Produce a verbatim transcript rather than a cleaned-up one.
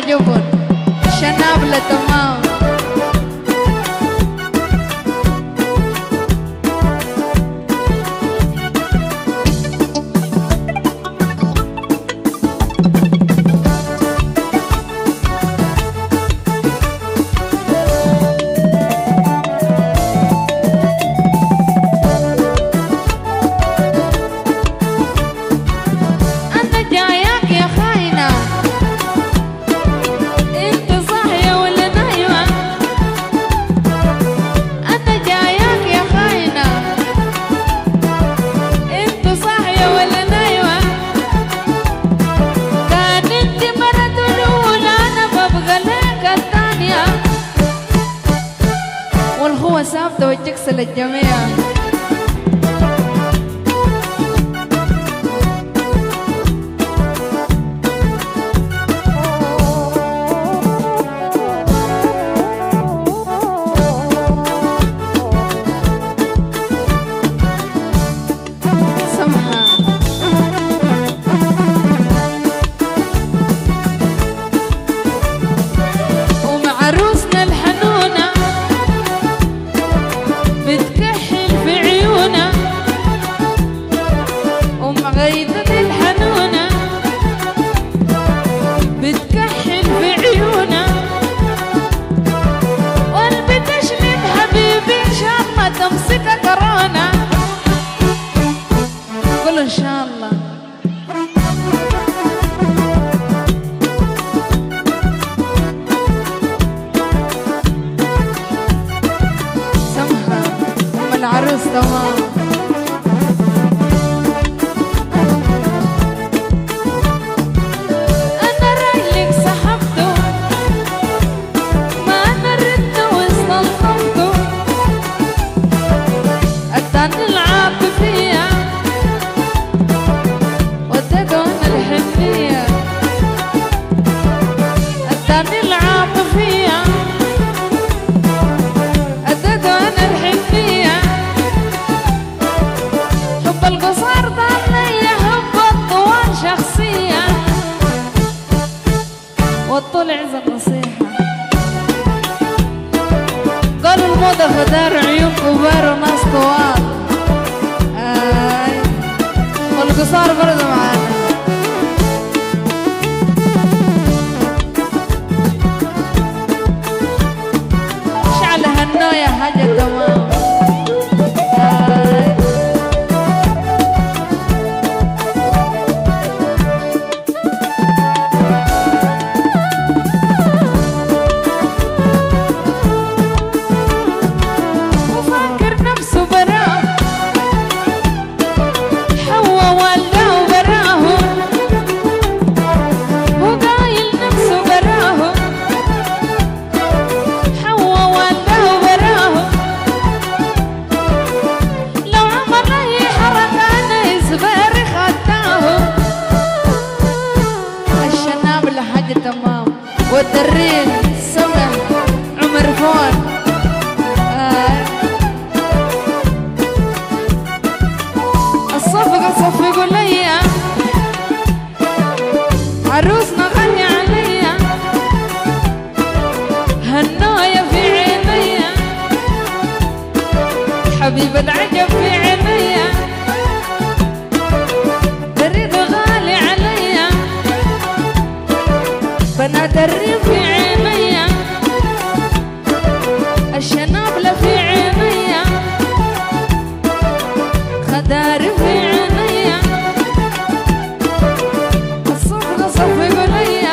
عجبهم شنابلة تمام. ثابتة وتكسل الجميع. إن شاء الله سمحة أم العروس تمام. أنا رجلك سحبته ما أنا ردته واستلطفته أداني العاب فيها أداني العاطفية أدته أنا الحنية حب القصار ضلني حب الطوال شخصية والطول عزة نصيحة. قالوا الموضة فدار عيون كبار وناس طوال آي والقصار برضه معانا. يا حاجة تمام وفاكر نفسه براه حوا والده براه وقايل نفسه براه حوا والده تمام. والدرين سمع عمر فون آه. الصفقة صفقوا ليا عروسنا غني عليا هالنايا في عينيا حبيب العجب في عينيا بريد غالي عليا بنات الريف في عينيا الشنابلة في عينيا خداري في عينيا الصفقة صفقوا ليا